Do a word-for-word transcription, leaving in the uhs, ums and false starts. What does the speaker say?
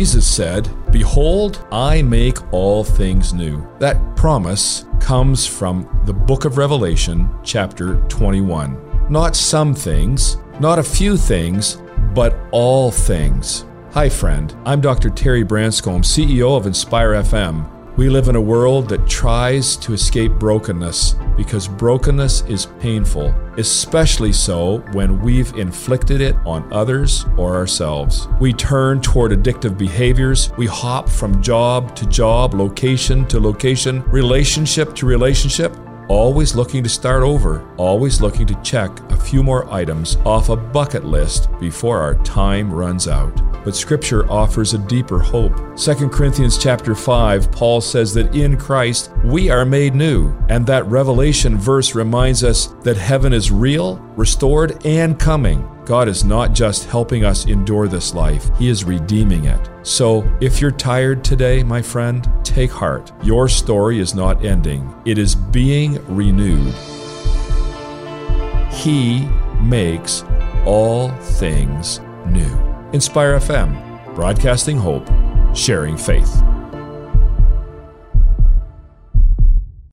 Jesus said, "Behold, I make all things new." That promise comes from the book of Revelation, chapter twenty-one. Not some things, not a few things, but all things. Hi friend, I'm Doctor Terry Branscombe, C E O of Inspire F M. We live in a world that tries to escape brokenness because brokenness is painful, especially so when we've inflicted it on others or ourselves. We turn toward addictive behaviors. We hop from job to job, location to location, relationship to relationship, always looking to start over, always looking to check a few more items off a bucket list before our time runs out. But Scripture offers a deeper hope. Second Corinthians chapter five, Paul says that in Christ we are made new, and that Revelation verse reminds us that heaven is real, restored, and coming. God is not just helping us endure this life, He is redeeming it. So, if you're tired today, my friend, take heart. Your story is not ending. It is being renewed. He makes all things new. Inspire F M, broadcasting hope, sharing faith.